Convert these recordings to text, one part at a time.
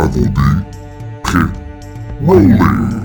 AVOD, prêt, rolling!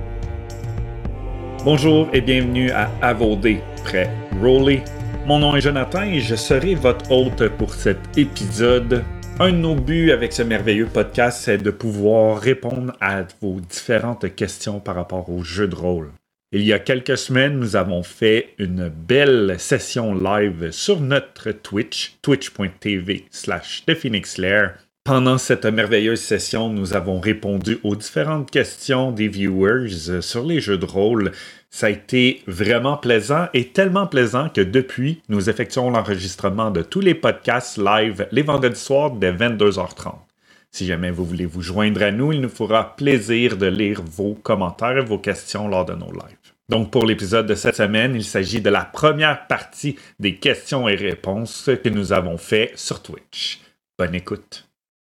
Bonjour et bienvenue à AVOD, prêt, rolling. Mon nom est Jonathan et je serai votre hôte pour cet épisode. Un de nos buts avec ce merveilleux podcast, c'est de pouvoir répondre à vos différentes questions par rapport aux jeux de rôle. Il y a quelques semaines, nous avons fait une belle session live sur notre Twitch, twitch.tv/ThePhoenixLair. Pendant cette merveilleuse session, nous avons répondu aux différentes questions des viewers sur les jeux de rôle. Ça a été vraiment plaisant et tellement plaisant que depuis, nous effectuons l'enregistrement de tous les podcasts live les vendredis soirs dès 22h30. Si jamais vous voulez vous joindre à nous, il nous fera plaisir de lire vos commentaires et vos questions lors de nos lives. Donc pour l'épisode de cette semaine, il s'agit de la première partie des questions et réponses que nous avons fait sur Twitch. Bonne écoute.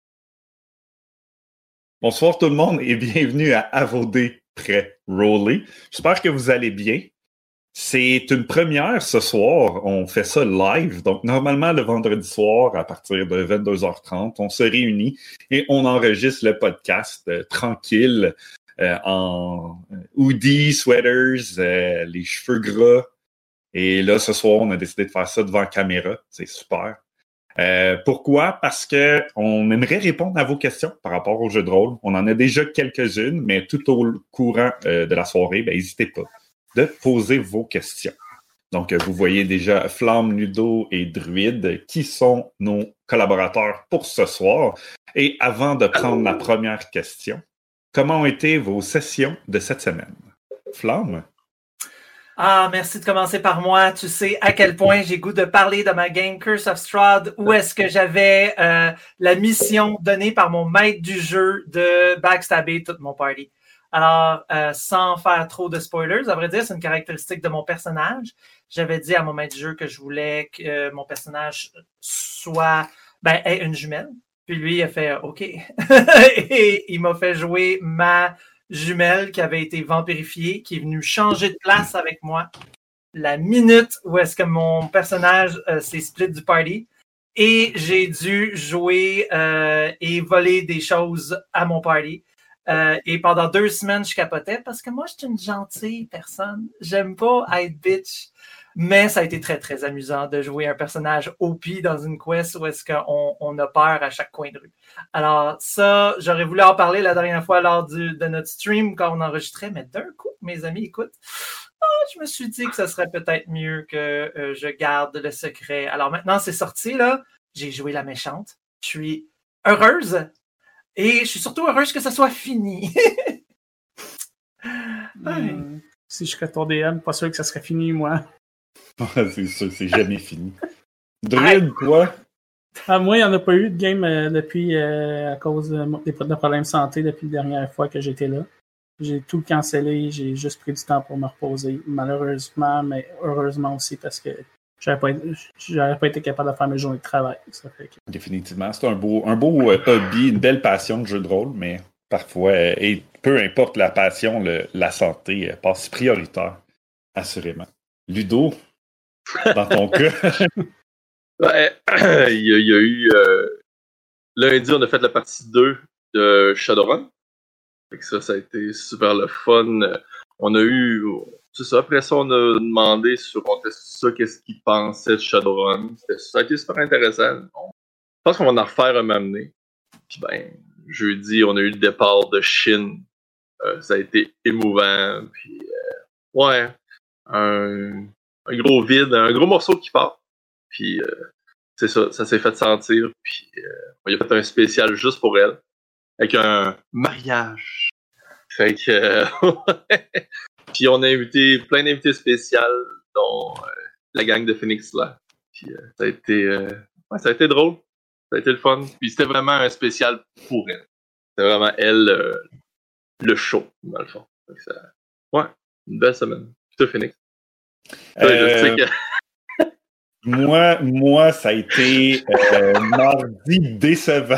Bonsoir tout le monde et bienvenue à AVOD prêt Rolly. J'espère que vous allez bien. C'est une première ce soir, on fait ça live. Donc normalement le vendredi soir à partir de 22h30, on se réunit et on enregistre le podcast tranquille en hoodie, sweaters, les cheveux gras. Et là ce soir, on a décidé de faire ça devant la caméra. C'est super. Pourquoi? Parce que on aimerait répondre à vos questions par rapport au jeu de rôle. On en a déjà quelques-unes, mais tout au courant de la soirée, n'hésitez pas de poser vos questions. Donc, vous voyez déjà Flamme, Ludo et Druide qui sont nos collaborateurs pour ce soir. Et avant de prendre la première question, comment ont été vos sessions de cette semaine? Flamme? Ah, merci de commencer par moi. Tu sais à quel point j'ai goût de parler de ma game Curse of Strahd, où est-ce que j'avais la mission donnée par mon maître du jeu de backstabber tout mon party. Alors, sans faire trop de spoilers, à vrai dire, c'est une caractéristique de mon personnage. J'avais dit à mon maître du jeu que je voulais que mon personnage ait une jumelle. Puis lui, il a fait OK. Et il m'a fait jouer ma jumelle qui avait été vampirifiée, qui est venue changer de place avec moi la minute où est-ce que mon personnage s'est split du party. Et j'ai dû jouer et voler des choses à mon party. Et pendant 2 semaines, je capotais parce que moi, je suis une gentille personne. J'aime pas être bitch. Mais ça a été très, très amusant de jouer un personnage OP dans une quest où est-ce qu'on a peur à chaque coin de rue. Alors ça, j'aurais voulu en parler la dernière fois lors de notre stream quand on enregistrait, mais d'un coup, mes amis, écoute, je me suis dit que ce serait peut-être mieux que je garde le secret. Alors maintenant, c'est sorti, là. J'ai joué la méchante. Je suis heureuse. Et je suis surtout heureuse que ça soit fini. Si je serais ton DM, pas sûr que ça serait fini, moi. C'est sûr, c'est jamais fini. Druide, toi? Moi, il n'y en a pas eu de game depuis, à cause des problèmes de santé depuis la dernière fois que j'étais là. J'ai tout cancellé, j'ai juste pris du temps pour me reposer. Malheureusement, mais heureusement aussi parce que j'aurais pas été capable de faire mes journées de travail. Ça fait que... Définitivement, c'est un beau hobby, une belle passion de jeu de rôle, mais parfois, et peu importe la passion, la santé passe prioritaire, assurément. Ludo, dans ton cas? Il y a eu... lundi, on a fait la partie 2 de Shadowrun. Fait que ça a été super le fun. On a eu... C'est ça, après ça, on a demandé sur on testait ça, qu'est-ce qu'ils pensaient de Shadowrun. Ça a été super intéressant. Je pense qu'on va en refaire un moment donné. Puis jeudi, on a eu le départ de Shin. Ça a été émouvant. Puis, un gros vide, un gros morceau qui part. Puis, c'est ça s'est fait sentir. Puis, il a fait un spécial juste pour elle. Avec un mariage. Fait que, Puis, on a invité plein d'invités spéciaux, dont la gang de Phoenix là. Puis, ça a été drôle. Ça a été le fun. Puis, c'était vraiment un spécial pour elle. C'était vraiment elle, le show, dans le fond. Fait que une belle semaine. Puis, Phoenix. Moi, ça a été mardi décevant.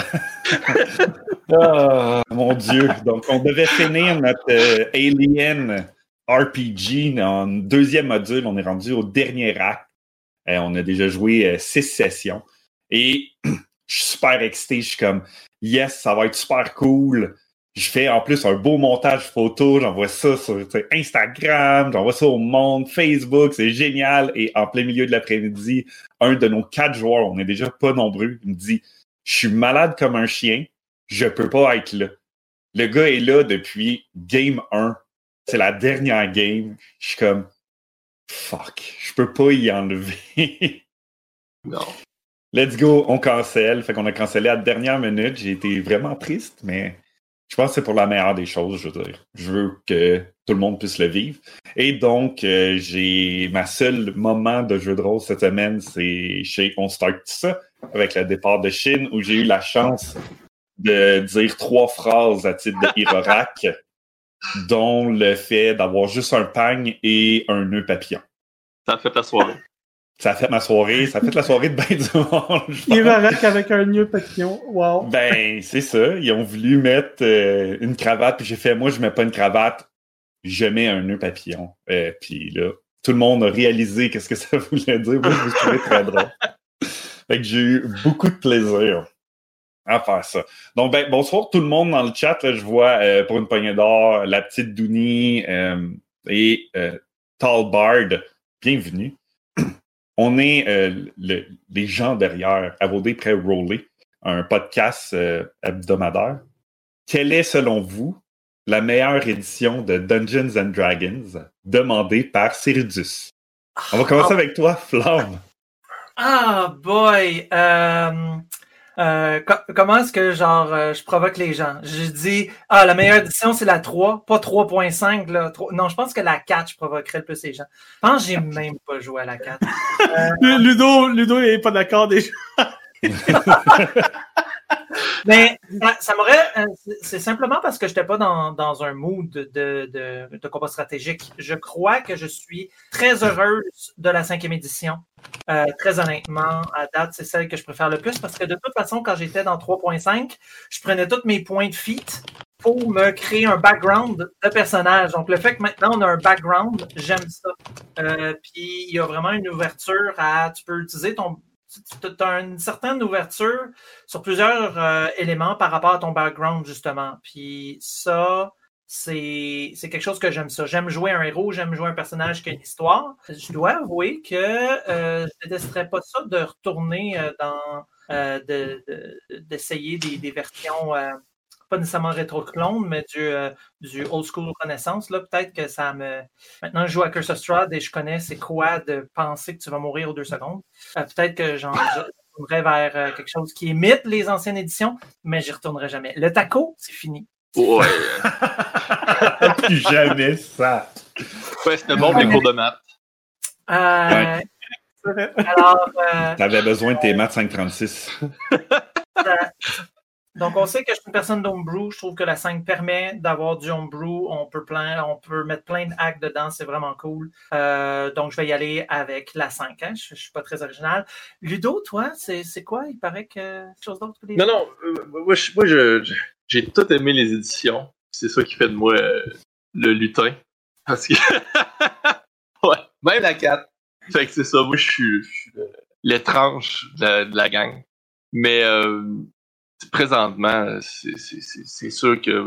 Oh, mon Dieu. Donc, on devait finir notre Alien RPG en 2e module. On est rendu au dernier acte. On a déjà joué 6 sessions. Et Je suis super excité. Je suis comme, yes, ça va être super cool. Je fais en plus un beau montage photo. J'envoie ça sur Instagram. J'envoie ça au monde. Facebook, c'est génial. Et en plein milieu de l'après-midi, un de nos 4 joueurs, on n'est déjà pas nombreux, il me dit, je suis malade comme un chien. Je peux pas être là. Le gars est là depuis game 1. C'est la dernière game. Je suis comme, fuck, je peux pas y enlever. Non. Let's go, on cancelle. Fait qu'on a cancellé à la dernière minute. J'ai été vraiment triste, mais je pense que c'est pour la meilleure des choses, je veux dire. Je veux que tout le monde puisse le vivre. Et donc, j'ai ma seule moment de jeu de rôle cette semaine, c'est chez On Start Ça, avec le départ de Chine, où j'ai eu la chance de dire 3 phrases à titre de Hirorak, dont le fait d'avoir juste un pagne et un nœud papillon. Ça a fait la soirée. Ça a fait ma soirée, ça a fait la soirée de ben du monde. Hirorak avec un nœud papillon, wow. Ben, c'est ça. Ils ont voulu mettre une cravate, puis j'ai fait, moi, je mets pas une cravate, je mets un nœud papillon. Puis là, tout le monde a réalisé qu'est-ce que ça voulait dire. Moi, je me suis trouvé très drôle. Fait que j'ai eu beaucoup de plaisir à faire ça. Donc, ben, bonsoir tout le monde dans le chat. Là, je vois pour une poignée d'or, la petite Dooney et Tall Bard. Bienvenue. On est les gens derrière À vos dés prêts roller, un podcast hebdomadaire. Quelle est, selon vous, la meilleure édition de Dungeons and Dragons demandée par Cyrudus? On va commencer avec toi, Flamme. Ah, boy! Comment est-ce que, je provoque les gens? Je dis, la meilleure édition, c'est la 3, pas 3.5, là. Non, je pense que la 4, je provoquerais le plus les gens. Je pense que j'ai même pas joué à la 4. Ludo est pas d'accord déjà. Mais ça m'aurait. C'est simplement parce que je n'étais pas dans un mood de combat stratégique. Je crois que je suis très heureuse de la 5e édition. Très honnêtement, à date, c'est celle que je préfère le plus parce que de toute façon, quand j'étais dans 3.5, je prenais tous mes points de feat pour me créer un background de personnage. Donc, le fait que maintenant on a un background, j'aime ça. Puis, il y a vraiment une ouverture à. Tu peux utiliser ton. Tu as une certaine ouverture sur plusieurs éléments par rapport à ton background, justement. Puis ça, c'est quelque chose que j'aime ça. J'aime jouer un héros, j'aime jouer un personnage qui a une histoire. Je dois avouer que je ne détesterais pas ça de retourner d'essayer des versions pas nécessairement rétro-clone, mais du old school Renaissance. Là, peut-être que ça me. Maintenant, je joue à Curse of Strahd et je connais c'est quoi de penser que tu vas mourir aux 2 secondes. Peut-être que je retournerai vers quelque chose qui imite les anciennes éditions, mais j'y retournerai jamais. Le taco, c'est fini. Ouais. Plus jamais ça. Ouais, c'était bon les cours de maths. Ouais. Alors. T'avais besoin de tes maths 536. Donc, on sait que je suis une personne d'homebrew. Je trouve que la 5 permet d'avoir du homebrew. On peut mettre plein de hacks dedans. C'est vraiment cool. Donc, je vais y aller avec la 5. Hein? Je ne suis pas très original. Ludo, toi, c'est quoi? Il paraît que quelque chose d'autre que les Non, moi, j'ai tout aimé les éditions. C'est ça qui fait de moi le lutin. Parce que... ouais, même la 4. Fait que c'est ça. Moi, je suis l'étrange de la gang. Mais... présentement, c'est sûr que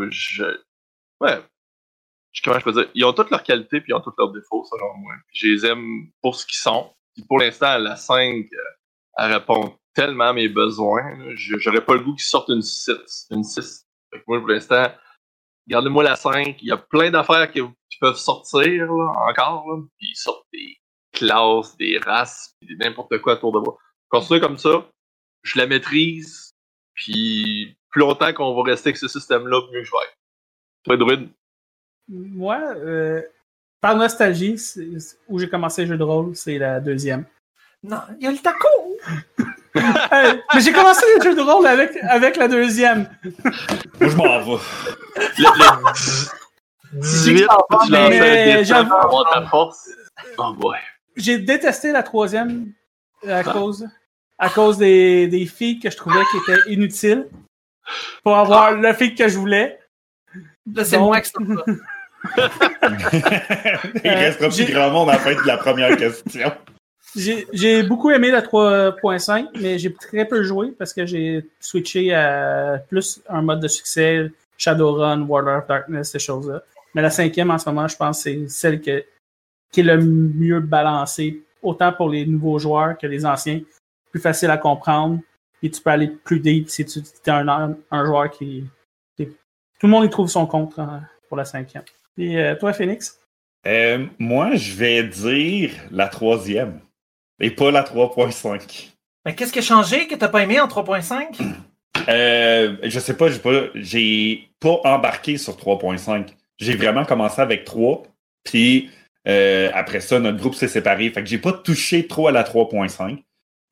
comment je peux dire, ils ont toutes leurs qualités puis ils ont tous leurs défauts, selon moi. Puis je les aime pour ce qu'ils sont. Puis pour l'instant, la 5, elle répond tellement à mes besoins. J'aurais pas le goût qu'ils sortent une 6. Fait que moi, pour l'instant, gardez-moi la 5. Il y a plein d'affaires qui peuvent sortir là, encore. Là. Puis ils sortent des classes, des races, puis n'importe quoi autour de moi. Continuez comme ça, je la maîtrise. Puis, plus longtemps qu'on va rester avec ce système-là, mieux je vais être. Toi, Druide? Moi, par nostalgie, où j'ai commencé le jeu de rôle, c'est la 2e. Non, il y a le taco! Mais j'ai commencé le jeu de rôle avec la 2e. Moi, je m'en vais. Le 18, tu lances un dé pour avoir ta force. Oh boy. J'ai détesté la 3e à cause des filles que je trouvais qui étaient inutiles pour avoir le feed que je voulais. Là, c'est moi qui s'en va. Il restera plus grand monde à la fin de la première question. J'ai beaucoup aimé la 3.5, mais j'ai très peu joué parce que j'ai switché à plus un mode de succès, Shadowrun, World of Darkness, ces choses-là. Mais la 5e, en ce moment, je pense que c'est celle qui est le mieux balancée, autant pour les nouveaux joueurs que les anciens. Plus facile à comprendre, et tu peux aller plus deep si tu es un joueur qui... Tout le monde y trouve son compte pour la 5e. Et toi, Phoenix? Moi, je vais dire la 3e. Et pas la 3.5. Mais qu'est-ce qui a changé que t'as pas aimé en 3.5? Je sais pas, j'ai pas embarqué sur 3.5. J'ai vraiment commencé avec 3. Puis après ça, notre groupe s'est séparé. Fait que j'ai pas touché trop à la 3.5.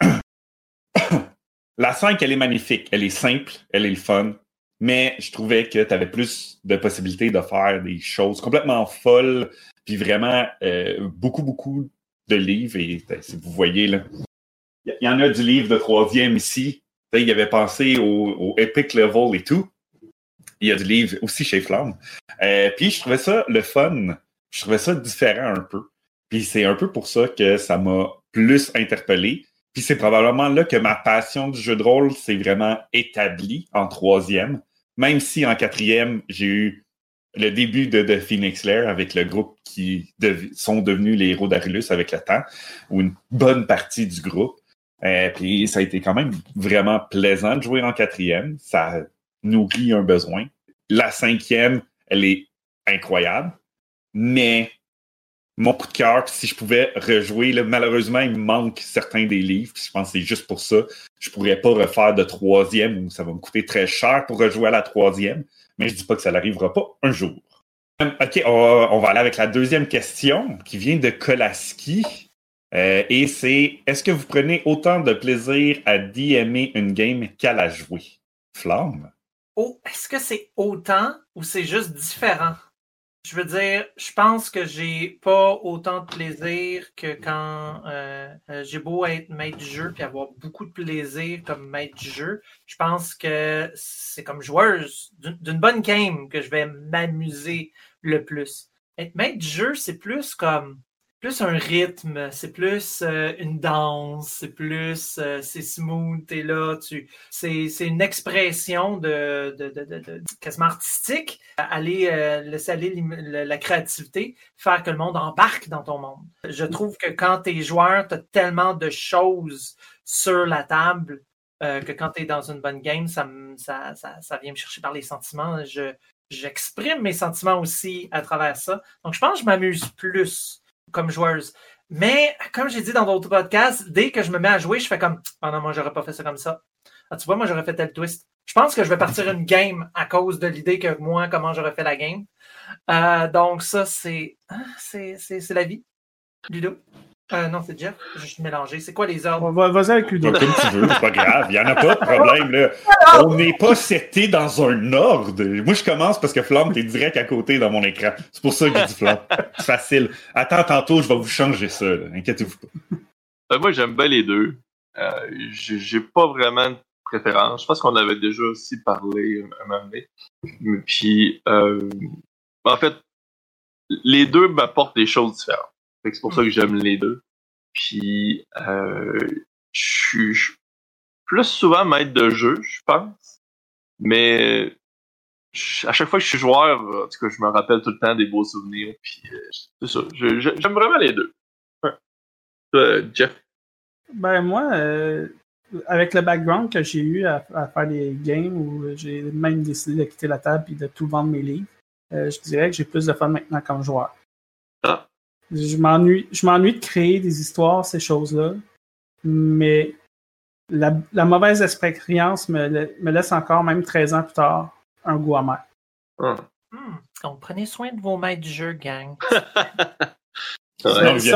La 5, elle est magnifique. Elle est simple. Elle est le fun. Mais je trouvais que tu avais plus de possibilités de faire des choses complètement folles. Puis vraiment, beaucoup de livres. Et si vous voyez, là, il y en a du livre de 3e ici. Il avait pensé au Epic Level et tout. Il y a du livre aussi chez Flamme. Puis je trouvais ça le fun. Je trouvais ça différent un peu. Puis c'est un peu pour ça que ça m'a plus interpellé. Puis c'est probablement là que ma passion du jeu de rôle s'est vraiment établie en 3e. Même si en 4e, j'ai eu le début de Phoenix Lair avec le groupe qui sont devenus les héros d'Arulus avec le temps, ou une bonne partie du groupe. Puis ça a été quand même vraiment plaisant de jouer en 4e. Ça nourrit un besoin. La 5e, elle est incroyable. Mais mon coup de cœur, si je pouvais rejouer, là, malheureusement, il me manque certains des livres. Puis je pense que c'est juste pour ça. Je pourrais pas refaire de 3e où ça va me coûter très cher pour rejouer à la 3e. Mais je dis pas que ça n'arrivera pas un jour. OK, on va aller avec la deuxième question qui vient de Kolaski. Et c'est, est-ce que vous prenez autant de plaisir à DMer une game qu'à la jouer? Flamme? Oh, est-ce que c'est autant ou c'est juste différent? Je veux dire, je pense que j'ai pas autant de plaisir que quand j'ai beau être maître du jeu puis avoir beaucoup de plaisir comme maître du jeu. Je pense que c'est comme joueuse d'une bonne game que je vais m'amuser le plus. Être maître du jeu, c'est plus comme plus un rythme, c'est plus une danse, c'est plus c'est smooth, t'es là, c'est une expression de quasiment artistique, laisser aller la créativité, faire que le monde embarque dans ton monde. Je trouve que quand t'es joueur, t'as tellement de choses sur la table que quand t'es dans une bonne game, ça vient me chercher par les sentiments. J'exprime mes sentiments aussi à travers ça. Donc je pense que je m'amuse plus comme joueuse. Mais, comme j'ai dit dans d'autres podcasts, dès que je me mets à jouer, je fais comme « Ah non, moi, j'aurais pas fait ça comme ça. Ah, tu vois, moi, j'aurais fait tel twist. » Je pense que je vais partir une game à cause de l'idée que moi, comment j'aurais fait la game. Donc, ça, c'est la vie. Ludo? Non, c'est Jeff. Je suis mélangé. C'est quoi les ordres? Vas-y avec Ludo. Comme tu veux, c'est pas grave. Il n'y en a pas de problème. Là. On n'est pas seté dans un ordre. Moi, je commence parce que Flamme, t'es direct à côté dans mon écran. C'est pour ça que je dis Flamme. C'est facile. Attends, tantôt, je vais vous changer ça. Là. Inquiétez-vous pas. Moi, j'aime bien les deux. J'ai pas vraiment de préférence. Je pense qu'on avait déjà aussi parlé un moment donné. Puis, en fait, les deux m'apportent des choses différentes. C'est pour ça que j'aime les deux. Puis, je suis plus souvent maître de jeu, je pense. Mais à chaque fois que je suis joueur, en tout cas, je me rappelle tout le temps des beaux souvenirs. Puis, c'est ça. J'aime vraiment les deux. Ouais. Jeff? Ben, moi, avec le background que j'ai eu à faire des games où j'ai même décidé de quitter la table et de tout vendre mes livres, je dirais que j'ai plus de fun maintenant comme joueur. Ah. Je m'ennuie de créer des histoires, ces choses-là, mais la mauvaise expérience me laisse encore, même 13 ans plus tard, un goût amer. Donc, prenez soin de vos maîtres du jeu, gang. C'est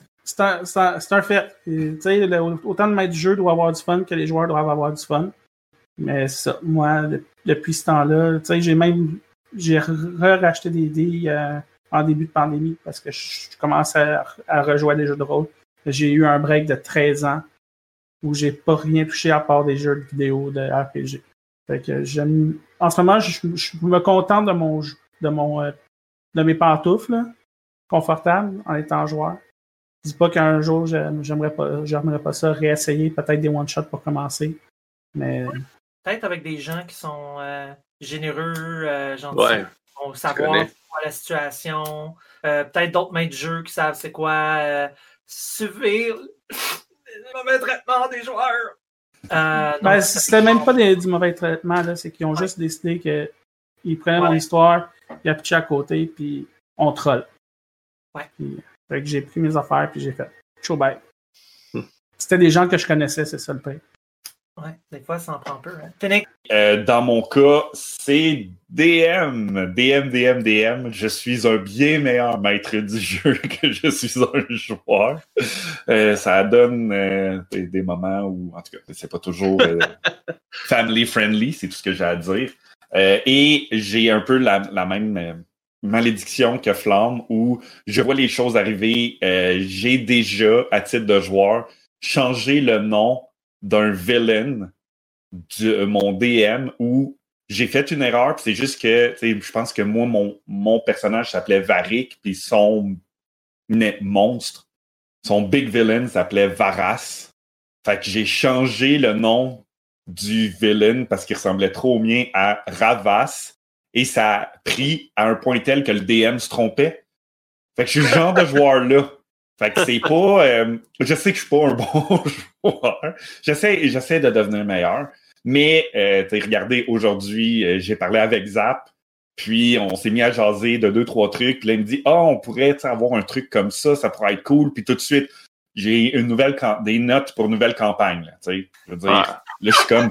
un fait. Autant de maîtres du jeu doivent avoir du fun que les joueurs doivent avoir du fun. Mais ça, moi, depuis ce temps-là, j'ai racheté des dés en début de pandémie parce que je commençais à rejouer à des jeux de rôle. J'ai eu un break de 13 ans où j'ai pas rien touché à part des jeux de vidéo de RPG. Fait que en ce moment, je me contente de mes pantoufles là, confortables en étant joueur. Je dis pas qu'un jour, j'aimerais pas ça, réessayer peut-être des one-shots pour commencer. Mais... Peut-être avec des gens qui sont généreux, gentils, Ouais, qui vont savoir c'est quoi la situation. Peut-être d'autres maîtres de jeu qui savent c'est quoi subir le mauvais traitement des joueurs. C'était même pas du mauvais traitement, là, c'est qu'ils ont juste décidé qu'ils prenaient mon histoire, ils a pitché à côté, puis on troll. Ouais. Puis, fait que j'ai pris mes affaires, puis j'ai fait show bye. C'était des gens que je connaissais, c'est ça le prix. Ouais, des fois, ça en prend peu. Hein. Finick. Dans mon cas, c'est DM. DM. Je suis un bien meilleur maître du jeu que je suis un joueur. Ça donne des moments où, en tout cas, c'est pas toujours family friendly, c'est tout ce que j'ai à dire. Et j'ai un peu la même malédiction que Flamme, où je vois les choses arriver. J'ai déjà, à titre de joueur, changé le nom d'un villain de mon DM où j'ai fait une erreur, puis c'est juste que je pense que moi, mon personnage s'appelait Varric, puis son monstre, son big villain s'appelait Varas. Fait que j'ai changé le nom du villain parce qu'il ressemblait trop au mien à Ravas, et ça a pris à un point tel que le DM se trompait. Fait que je suis le genre de joueur-là. Fait que c'est pas... je sais que je suis pas un bon joueur. J'essaie de devenir meilleur. Mais, regardez, aujourd'hui, j'ai parlé avec Zap, puis on s'est mis à jaser de 2-3 trucs. Puis là, il me dit, on pourrait avoir un truc comme ça pourrait être cool. Puis tout de suite, j'ai des notes pour une nouvelle campagne. Là, je veux dire, là, je suis comme,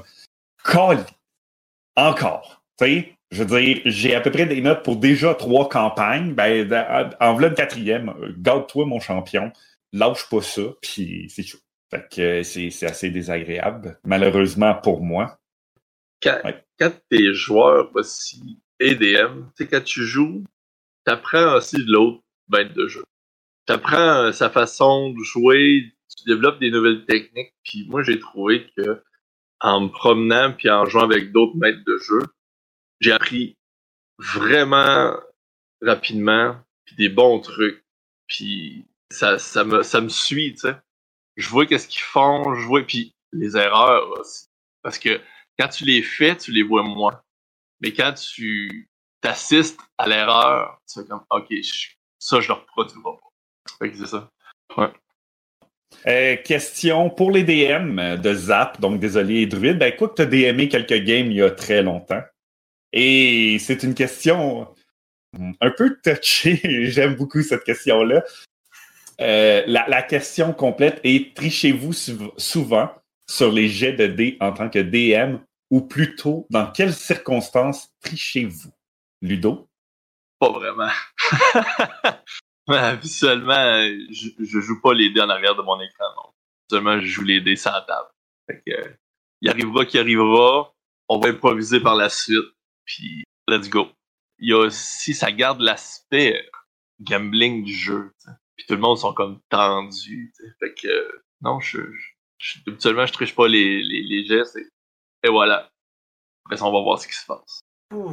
encore. Je veux dire, j'ai à peu près des notes pour déjà 3 campagnes. Ben, en voilà une 4e. Garde-toi, mon champion. Lâche pas ça, puis c'est chaud. Fait que c'est assez désagréable, malheureusement pour moi. Quand t'es joueur aussi EDM, tu sais, quand tu joues, t'apprends aussi de l'autre maître de jeu. T'apprends sa façon de jouer, tu développes des nouvelles techniques, puis moi j'ai trouvé que en me promenant puis en jouant avec d'autres maîtres de jeu, j'ai appris vraiment rapidement, puis des bons trucs, puis ça me suit, tu sais. Je vois qu'est-ce qu'ils font, je vois, puis les erreurs aussi. Parce que quand tu les fais, tu les vois moins. Mais quand tu t'assistes à l'erreur, tu fais comme, OK, ça, je le reproduis pas. Fait que c'est ça. Ouais. Question pour les DM de Zap, donc désolé, Druide. Ben, écoute, tu as DMé quelques games il y a très longtemps. Et c'est une question un peu touchée. J'aime beaucoup cette question-là. La question complète est: trichez-vous souvent sur les jets de dés en tant que DM, ou plutôt, dans quelles circonstances trichez-vous? Ludo? Pas vraiment. Habituellement, je joue pas les dés en arrière de mon écran, non. Seulement, je joue les dés sur la table. Fait que, il arrivera qui arrivera, on va improviser par la suite, puis let's go. Il y a aussi, ça garde l'aspect gambling du jeu, t'sais. Puis tout le monde sont comme tendus, t'sais. Fait que, non, habituellement, je triche pas les gestes, et voilà. Après ça, on va voir ce qui se passe.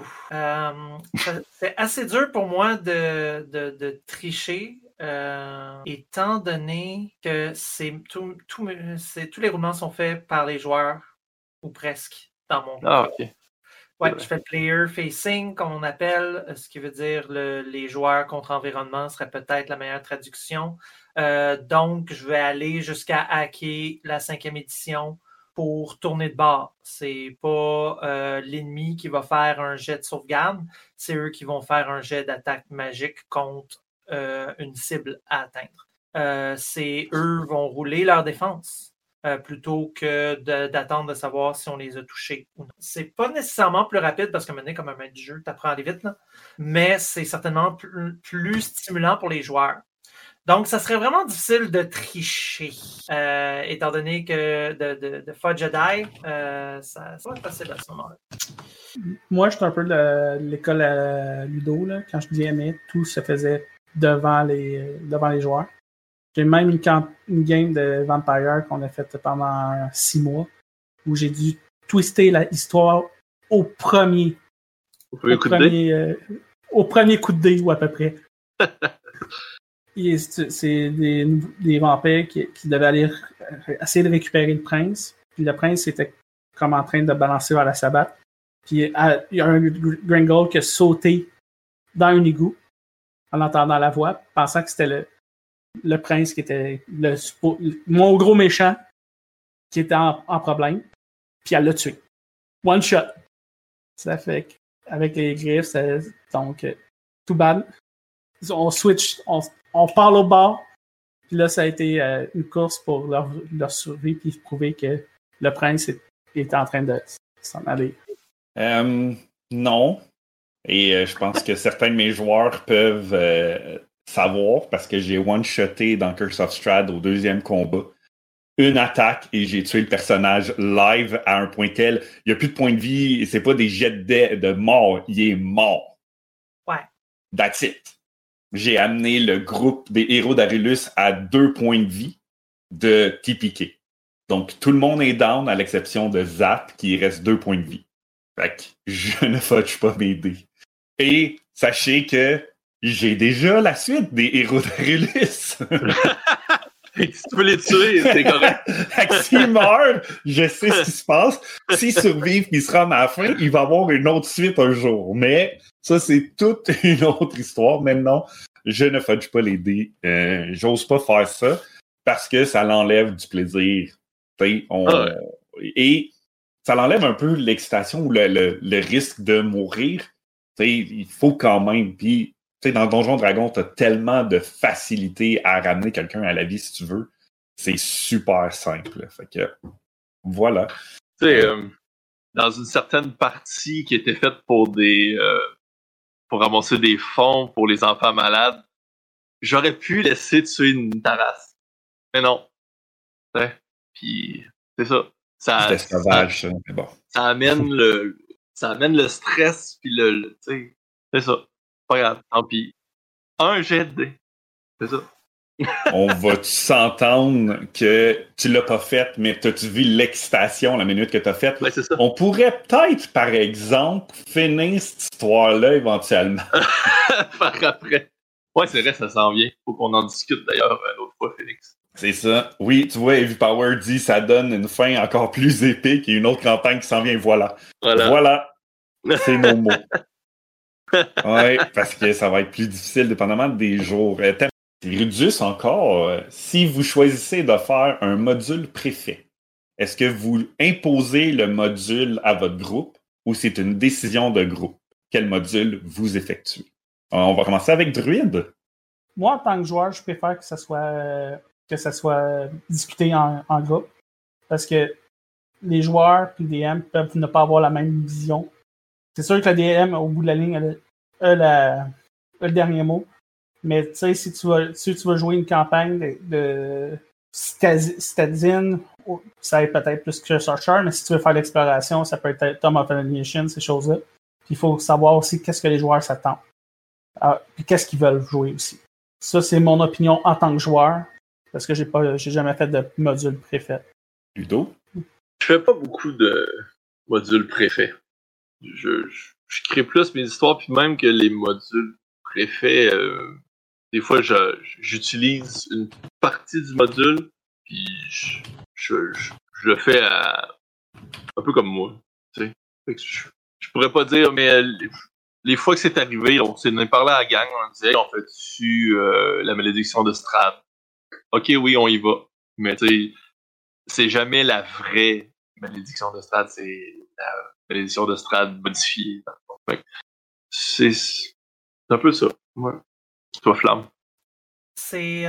C'est assez dur pour moi de tricher, étant donné que tous les roulements sont faits par les joueurs, ou presque, dans mon cas. Ah, ok. Ouais, je fais player facing, comme on appelle, ce qui veut dire les joueurs contre environnement serait peut-être la meilleure traduction. Donc, je vais aller jusqu'à hacker la 5e édition pour tourner de bord. C'est pas l'ennemi qui va faire un jet de sauvegarde, c'est eux qui vont faire un jet d'attaque magique contre une cible à atteindre. C'est eux vont rouler leur défense plutôt que d'attendre de savoir si on les a touchés ou non. C'est pas nécessairement plus rapide parce que maintenant, comme un maître du jeu, t'apprends à aller vite, là, mais c'est certainement plus stimulant pour les joueurs. Donc, ça serait vraiment difficile de tricher, étant donné que de fudge a die, ça va être facile à ce moment-là. Moi, je suis un peu de l'école à Ludo, là. Quand je DMais, tout se faisait devant les joueurs. J'ai même une game de Vampire qu'on a faite pendant 6 mois, où j'ai dû twister l'histoire au premier coup de dé, ou à peu près. c'est des vampires qui devaient aller essayer de récupérer le prince. Puis le prince était comme en train de balancer vers la sabbat. Puis il y a un Gringold qui a sauté dans un égout en entendant la voix, pensant que c'était le prince qui était mon gros méchant qui était en problème. Puis elle l'a tué. One shot. Ça fait qu'avec les griffes, donc tout bad. On switch, on part au bord. Puis là, ça a été une course pour leur survie puis prouver que le prince est en train de s'en aller. Non. Et je pense que certains de mes joueurs peuvent savoir parce que j'ai one-shoté dans Curse of Strahd au 2e combat. Une attaque et j'ai tué le personnage live à un point tel. Il n'y a plus de point de vie. C'est pas des jets de mort. Il est mort. Ouais. That's it. J'ai amené le groupe des héros d'Arillus à 2 points de vie de TPK. Donc, tout le monde est down à l'exception de Zap qui reste 2 points de vie. Fait que je ne fudge pas mes dés. Et sachez que j'ai déjà la suite des héros d'Arillus. Si tu peux les tuer, c'est correct. S'ils meurent, je sais ce qui se passe. S'ils survivent et se rendent à la fin, il va y avoir une autre suite un jour. Mais ça, c'est toute une autre histoire. Maintenant, je ne fudge pas les dés. J'ose pas faire ça parce que ça l'enlève du plaisir. Et ça l'enlève un peu l'excitation ou le risque de mourir. Il faut quand même. Puis, dans Donjon Dragon, t'as tellement de facilité à ramener quelqu'un à la vie si tu veux. C'est super simple. Fait que, voilà. Tu sais, dans une certaine partie qui était faite pour pour ramasser des fonds pour les enfants malades, j'aurais pu laisser tuer une Tarasse. Mais non. Ouais. Puis, c'est ça. C'était sauvage, ça. Mais bon. Ça amène le stress, puis tu sais, c'est ça. Pas grave, tant pis. Un jet de dés. C'est ça. On va s'entendre que tu l'as pas fait, mais t'as-tu vu l'excitation la minute que t'as faite? Ouais, c'est ça. On pourrait peut-être, par exemple, finir cette histoire-là éventuellement. Par après. Ouais, c'est vrai, ça s'en vient. Faut qu'on en discute d'ailleurs l'autre fois, Félix. C'est ça. Oui, tu vois, Heavy Power dit ça donne une fin encore plus épique et une autre campagne qui s'en vient. Voilà. C'est mon mot. Oui, parce que ça va être plus difficile dépendamment des jours. Rudus encore, si vous choisissez de faire un module préfet, est-ce que vous imposez le module à votre groupe ou c'est une décision de groupe? Quel module vous effectuez? On va commencer avec Druide. Moi, en tant que joueur, je préfère que ça soit discuté en groupe parce que les joueurs et les DM peuvent ne pas avoir la même vision. C'est sûr que le DM, au bout de la ligne, a le dernier mot. Mais tu sais, si tu veux jouer une campagne de citadine, ça va être peut-être plus que Archer, mais si tu veux faire l'exploration, ça peut être Tomb of Annihilation, ces choses-là. Puis il faut savoir aussi qu'est-ce que les joueurs s'attendent. Puis qu'est-ce qu'ils veulent jouer aussi. Ça, c'est mon opinion en tant que joueur, parce que j'ai jamais fait de module préfet. Ludo? Je fais pas beaucoup de modules préfets. Je crée plus mes histoires, puis même que les modules préfets, des fois, j'utilise une partie du module, puis je le fais un peu comme moi. Tu sais. Fait que je pourrais pas dire, mais les fois que c'est arrivé, on s'est parlé à la gang, on disait, on fait dessus la malédiction de Strahd. Ok, oui, on y va. Mais tu sais, c'est jamais la vraie malédiction de Strahd, c'est la malédiction de Strahd modifiée. C'est un peu ça. Ouais. Toi, Flamme. C'est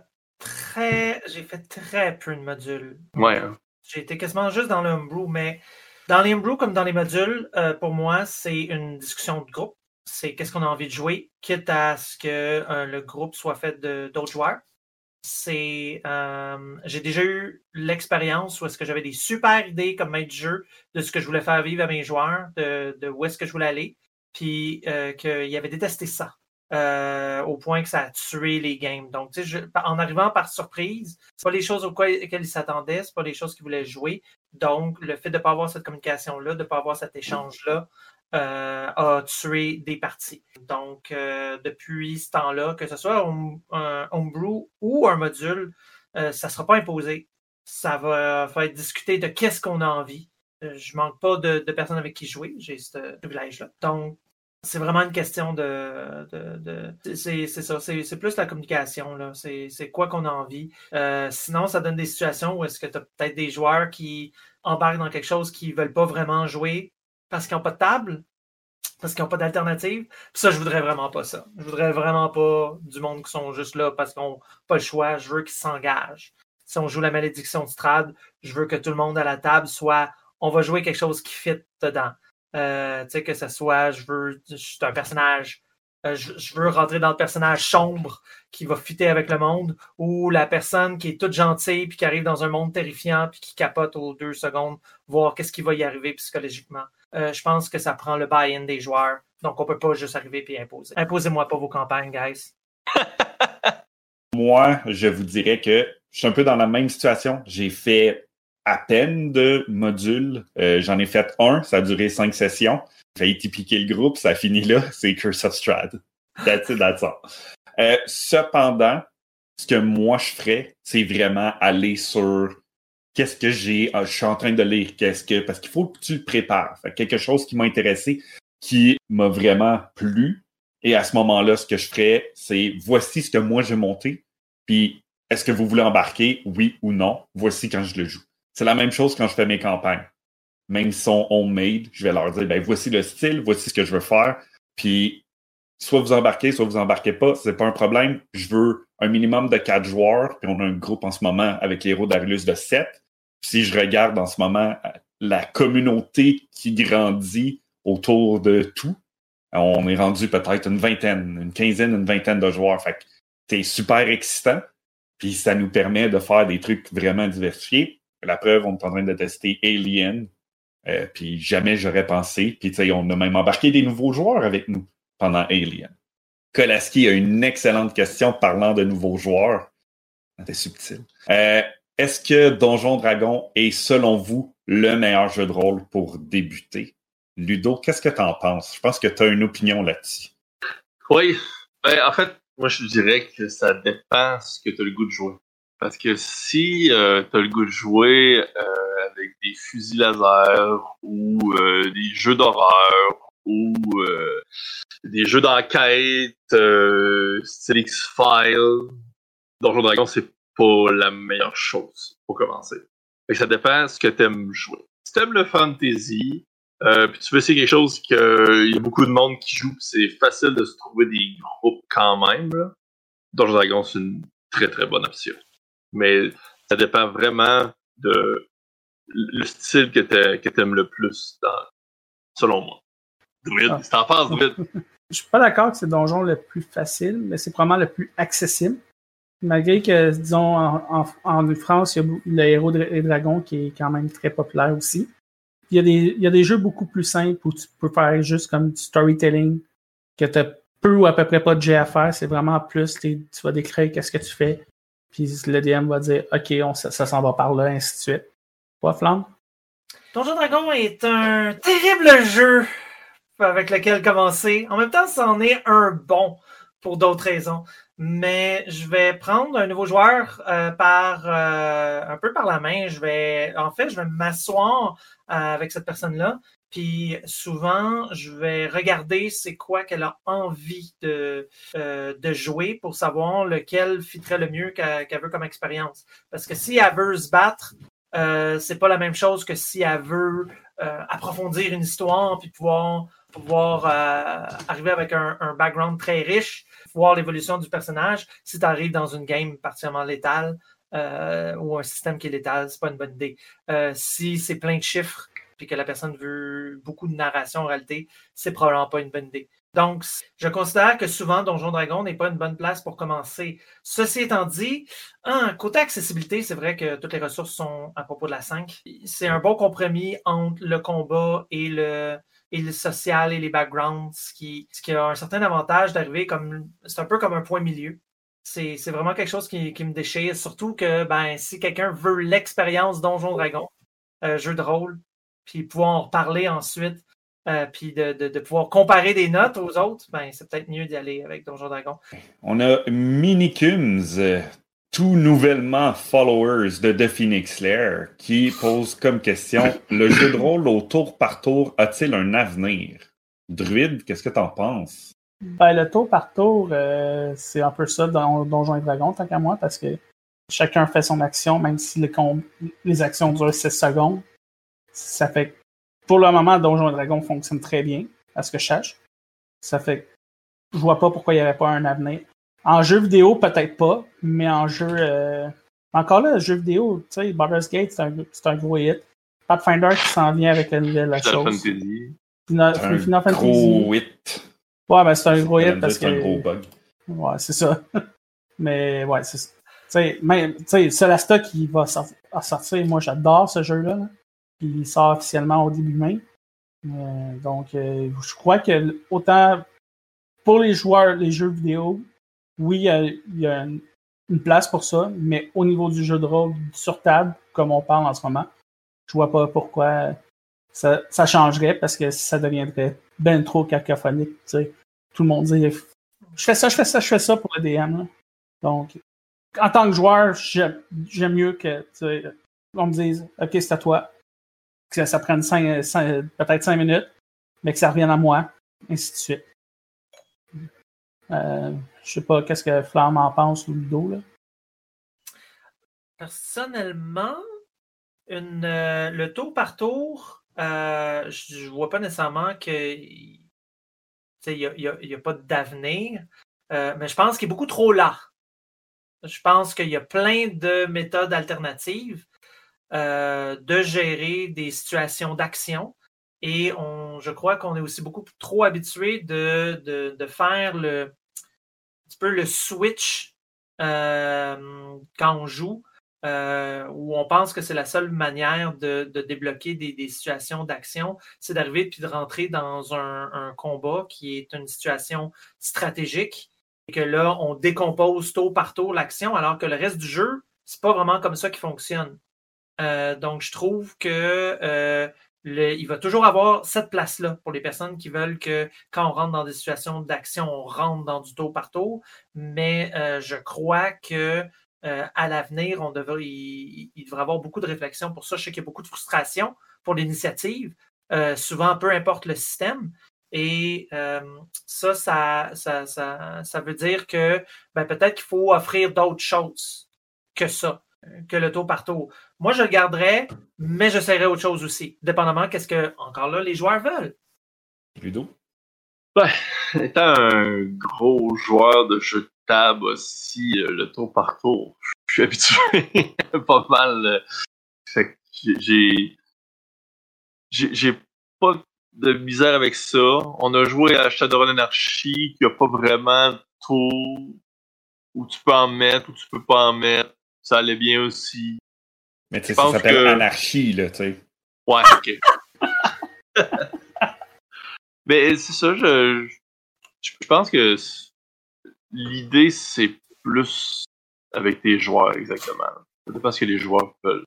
j'ai fait très peu de modules. Ouais. Hein. J'ai été quasiment juste dans le homebrew, mais dans les homebrew comme dans les modules, pour moi, c'est une discussion de groupe. C'est qu'est-ce qu'on a envie de jouer, quitte à ce que le groupe soit fait d'autres joueurs. J'ai déjà eu l'expérience où est-ce que j'avais des super idées comme maître du jeu de ce que je voulais faire vivre à mes joueurs, de où est-ce que je voulais aller, puis qu'ils avaient détesté ça. Au point que ça a tué les games. Donc, tu sais, en arrivant par surprise, c'est pas les choses auxquelles ils s'attendaient, c'est pas les choses qu'ils voulaient jouer. Donc, le fait de ne pas avoir cette communication-là, de ne pas avoir cet échange-là, a tué des parties. Donc, depuis ce temps-là, que ce soit un homebrew ou un module, ça ne sera pas imposé. Ça va être discuté de qu'est-ce qu'on a envie. Je manque pas de personnes avec qui jouer. J'ai ce privilège-là. Donc, c'est vraiment une question c'est ça. C'est plus la communication, là. C'est quoi qu'on a envie. Sinon, ça donne des situations où est-ce que tu as peut-être des joueurs qui embarquent dans quelque chose qu'ils veulent pas vraiment jouer parce qu'ils n'ont pas de table, parce qu'ils n'ont pas d'alternative. Puis ça, je voudrais vraiment pas ça. Je voudrais vraiment pas du monde qui sont juste là parce qu'ils n'ont pas le choix. Je veux qu'ils s'engagent. Si on joue la malédiction du Strahd, je veux que tout le monde à la table soit on va jouer quelque chose qui fit dedans. Tu sais, que ce soit, je suis un personnage, je veux rentrer dans le personnage sombre qui va fitter avec le monde, ou la personne qui est toute gentille puis qui arrive dans un monde terrifiant puis qui capote aux 2 secondes, voir qu'est-ce qui va y arriver psychologiquement. Je pense que ça prend le buy-in des joueurs. Donc, on peut pas juste arriver puis imposer. Imposez-moi pas vos campagnes, guys. Moi, je vous dirais que je suis un peu dans la même situation. J'ai fait à peine de modules. J'en ai fait un, ça a duré 5 sessions. J'ai failli piquer le groupe, ça a fini là, c'est Curse of Strahd. That's it, that's all. Cependant, ce que moi je ferais, c'est vraiment aller sur qu'est-ce que je suis en train de lire, parce qu'il faut que tu le prépares. Fait quelque chose qui m'a intéressé, qui m'a vraiment plu. Et à ce moment-là, ce que je ferais, c'est voici ce que moi j'ai monté, puis est-ce que vous voulez embarquer, oui ou non? Voici quand je le joue. C'est la même chose quand je fais mes campagnes. Même si sont homemade, je vais leur dire, ben voici le style, voici ce que je veux faire. Puis, soit vous embarquez, soit vous embarquez pas, c'est pas un problème. Je veux un minimum de 4 joueurs, puis on a un groupe en ce moment avec les héros d'Arilus de 7. Puis si je regarde en ce moment la communauté qui grandit autour de tout, on est rendu peut-être une vingtaine, une quinzaine, une vingtaine de joueurs. Fait que c'est super excitant. Puis ça nous permet de faire des trucs vraiment diversifiés. La preuve, on est en train de tester Alien. Puis jamais j'aurais pensé. Puis tu sais, on a même embarqué des nouveaux joueurs avec nous pendant Alien. Kolaski a une excellente question parlant de nouveaux joueurs. C'était subtil. Est-ce que Donjon Dragon est, selon vous, le meilleur jeu de rôle pour débuter? Ludo, qu'est-ce que tu en penses? Je pense que tu as une opinion là-dessus. Oui. En fait, moi, je dirais que ça dépend ce que tu as le goût de jouer. Parce que si tu as le goût de jouer avec des fusils laser ou des jeux d'horreur ou des jeux d'enquête style X-Files, Donjon Dragon, c'est pas la meilleure chose pour commencer. Fait que ça dépend ce que tu aimes jouer. Si tu aimes le fantasy, puis tu veux essayer quelque chose qu'il y a beaucoup de monde qui joue, puis c'est facile de se trouver des groupes quand même, là. Donjon Dragon, c'est une très très bonne option. Mais ça dépend vraiment de le style que t'aimes le plus, selon moi. Druid, si t'en penses, Druid? Je suis pas d'accord que c'est le donjon le plus facile, mais c'est probablement le plus accessible. Malgré que, disons, en France, il y a le Héros et Dragons qui est quand même très populaire aussi. Il y a des jeux beaucoup plus simples où tu peux faire juste comme du storytelling, que tu as peu ou à peu près pas de jet à faire. C'est vraiment plus, tu vas décrire qu'est-ce que tu fais. Puis le DM va dire, OK, ça s'en va par là, ainsi de suite. Quoi, Flamme? Donjon Dragon est un terrible jeu avec lequel commencer. En même temps, c'en est un bon pour d'autres raisons. Mais je vais prendre un nouveau joueur un peu par la main. Je vais m'asseoir avec cette personne-là. Puis souvent, je vais regarder c'est quoi qu'elle a envie de jouer pour savoir lequel fitterait le mieux qu'elle veut comme expérience. Parce que si elle veut se battre, c'est pas la même chose que si elle veut approfondir une histoire puis pouvoir arriver avec un background très riche, voir l'évolution du personnage. Si tu arrives dans une game particulièrement létale ou un système qui est létal, c'est pas une bonne idée. Si c'est plein de chiffres puis que la personne veut beaucoup de narration en réalité, c'est probablement pas une bonne idée. Donc, je considère que souvent, Donjon Dragon n'est pas une bonne place pour commencer. Ceci étant dit, côté accessibilité, c'est vrai que toutes les ressources sont à propos de la 5. C'est un bon compromis entre le combat et le social et les backgrounds, ce qui a un certain avantage d'arriver c'est un peu comme un point milieu. C'est vraiment quelque chose qui me déchire, surtout que si quelqu'un veut l'expérience Donjon Dragon, jeu de rôle, puis pouvoir en reparler ensuite, puis de pouvoir comparer des notes aux autres, ben c'est peut-être mieux d'y aller avec Donjon Dragon. On a Minikums, tout nouvellement followers de The Phoenix Slayer, qui pose comme question le jeu de rôle au tour par tour a-t-il un avenir? Druide, qu'est-ce que t'en penses? Ben, le tour par tour, c'est un peu ça dans Donjons et Dragons, tant qu'à moi, parce que chacun fait son action, même si les actions durent 6 secondes. Ça fait que, pour le moment, Donjons et Dragons fonctionne très bien, à ce que je sache. Ça fait que je vois pas pourquoi il n'y avait pas un avenir. En jeu vidéo, peut-être pas, mais en jeu... Encore là, jeu vidéo, tu sais, Baldur's Gate, c'est un gros hit. Pathfinder qui s'en vient avec la chose. Final Fantasy. Gros hit. Ouais, ben c'est un gros hit parce que... C'est un gros bug. Ouais, c'est ça. Mais ouais, c'est ça. Tu sais, Solasta qui va sortir, moi j'adore ce jeu-là. Là. Il sort officiellement au début mai. Donc, je crois que autant pour les joueurs, les jeux vidéo, oui, il y a une place pour ça, mais au niveau du jeu de rôle sur table, comme on parle en ce moment, je vois pas pourquoi ça changerait parce que ça deviendrait ben trop cacophonique. Tu sais. Tout le monde dit je fais ça pour le DM. Là. Donc, en tant que joueur, j'aime mieux que on me dise OK, c'est à toi. Que ça prenne peut-être 5 minutes, mais que ça revienne à moi, ainsi de suite. Je sais pas qu'est-ce que Flamme en pense ou Ludo, là. Personnellement, le tour par tour, je vois pas nécessairement qu'il y a pas d'avenir, mais je pense qu'il est beaucoup trop là. Je pense qu'il y a plein de méthodes alternatives de gérer des situations d'action. Et je crois qu'on est aussi beaucoup trop habitué de faire un petit peu le switch quand on joue, où on pense que c'est la seule manière de débloquer des situations d'action, c'est d'arriver puis de rentrer dans un combat qui est une situation stratégique et que là, on décompose tour par tour l'action, alors que le reste du jeu, c'est pas vraiment comme ça qu'il fonctionne. Donc, je trouve que il va toujours avoir cette place-là pour les personnes qui veulent que quand on rentre dans des situations d'action, on rentre dans du tour par tour. Mais je crois que à l'avenir, il devrait avoir beaucoup de réflexion pour ça. Je sais qu'il y a beaucoup de frustration pour l'initiative, souvent peu importe le système. Et ça veut dire que peut-être qu'il faut offrir d'autres choses que ça, que le tour par tour. Moi, je le garderais, mais j'essaierais autre chose aussi, dépendamment qu'est-ce que, encore là, les joueurs veulent. Ludo? Étant un gros joueur de jeux de table aussi, le tour par tour, je suis habitué pas mal. Fait que j'ai pas de misère avec ça. On a joué à Shadowrun Anarchy, qui a pas vraiment tour où tu peux en mettre, où tu peux pas en mettre. Ça allait bien aussi. Mais tu sais, ça s'appelle Anarchie, là, tu sais. Ouais, ok. Mais c'est ça, je pense que l'idée, c'est plus avec tes joueurs, exactement. Ça dépend ce que les joueurs veulent.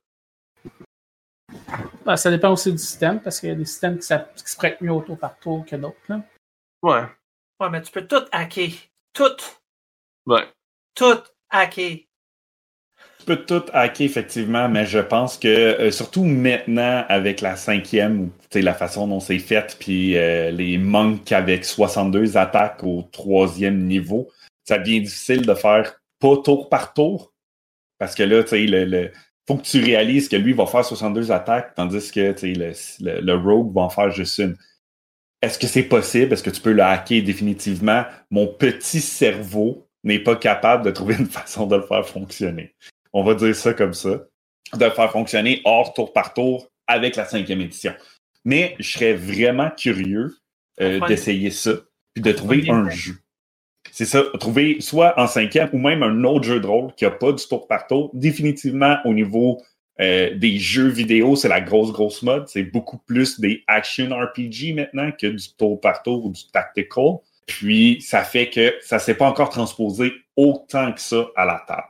Ça dépend aussi du système, parce qu'il y a des systèmes qui se prêtent mieux au tour par tour que d'autres. Là. Ouais. Ouais, mais tu peux tout hacker. Tout. Ouais. Tout hacker. Tu peux tout hacker, effectivement, mais je pense que, surtout maintenant, avec la 5e, ou la façon dont c'est fait, puis les monks avec 62 attaques au 3e niveau, ça devient difficile de faire pas tour par tour. Parce que là, tu sais, faut que tu réalises que lui va faire 62 attaques, tandis que le rogue va en faire juste une. Est-ce que c'est possible? Est-ce que tu peux le hacker définitivement? Mon petit cerveau n'est pas capable de trouver une façon de le faire fonctionner. On va dire ça comme ça. De le faire fonctionner hors tour par tour avec la 5e édition. Mais je serais vraiment curieux d'essayer ça, puis de trouver un jeu. C'est ça, trouver soit en 5e ou même un autre jeu de rôle qui n'a pas du tour par tour. Définitivement, au niveau des jeux vidéo, c'est la grosse mode. C'est beaucoup plus des action RPG maintenant que du tour par tour ou du tactical. Puis, ça fait que ça ne s'est pas encore transposé autant que ça à la table.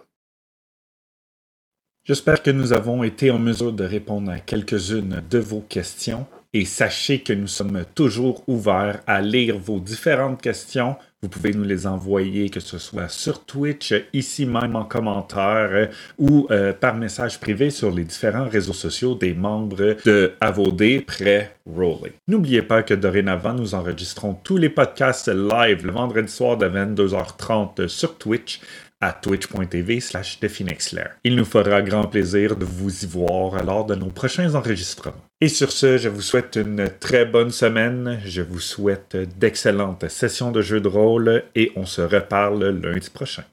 J'espère que nous avons été en mesure de répondre à quelques-unes de vos questions. Et sachez que nous sommes toujours ouverts à lire vos différentes questions. Vous pouvez nous les envoyer, que ce soit sur Twitch, ici même en commentaire, ou par message privé sur les différents réseaux sociaux des membres de AVOD près Rolling. N'oubliez pas que dorénavant, nous enregistrons tous les podcasts live le vendredi soir de 22h30 sur Twitch à twitch.tv/ThePhoenixLair. Il nous fera grand plaisir de vous y voir lors de nos prochains enregistrements. Et sur ce, je vous souhaite une très bonne semaine, je vous souhaite d'excellentes sessions de jeux de rôle et on se reparle lundi prochain.